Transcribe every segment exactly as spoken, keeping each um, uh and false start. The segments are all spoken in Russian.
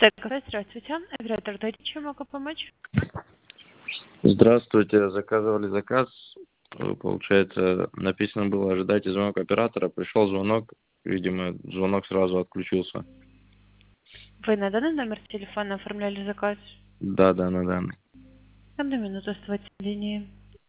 Так, здравствуйте. Оператор, дайте, чем могу помочь? Здравствуйте. Заказывали заказ. Э, Получается, написано было ожидайте звонок оператора. Пришел звонок. Видимо, звонок сразу отключился. Вы на данный номер телефона оформляли заказ? Да, да, на данный. Одну минуту оставайтесь на линии.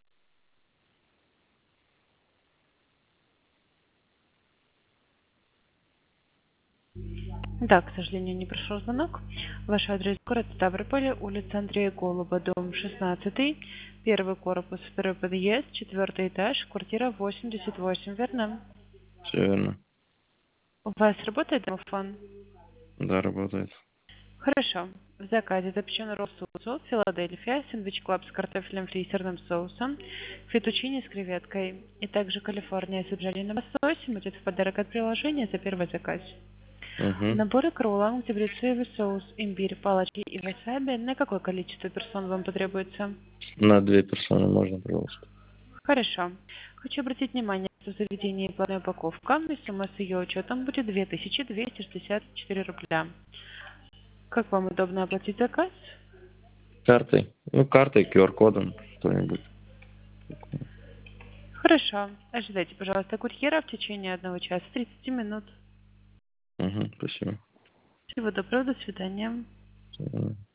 Да, к сожалению, не прошел звонок. Ваш адрес город Ставрополь, улица Андрея Голуба, дом шестнадцатый, первый корпус, второй подъезд, четвертый этаж, квартира восемьдесят восемь, верно? Все верно. У вас работает домофон? Да, работает. Хорошо. В заказе запечен ролл соус, Филадельфия, сэндвич клаб с картофелем фри и сырным соусом, фетучини с креветкой и также Калифорния с обжаренным лососем будет в подарок от приложения за первый заказ. Угу. Наборы к роллам, где будет соевый соус, имбирь, палочки и васаби. На какое количество персон вам потребуется? На две персоны можно, пожалуйста. Хорошо. Хочу обратить внимание, что в заведении платная упаковка, и сумма с ее учетом будет две тысячи двести шестьдесят четыре рубля. Как вам удобно оплатить заказ? Картой. Ну, картой, ку ар кодом, что-нибудь. Хорошо. Ожидайте, пожалуйста, курьера в течение одного часа тридцати минут. Угу, спасибо. Всего доброго, до свидания. Мгм.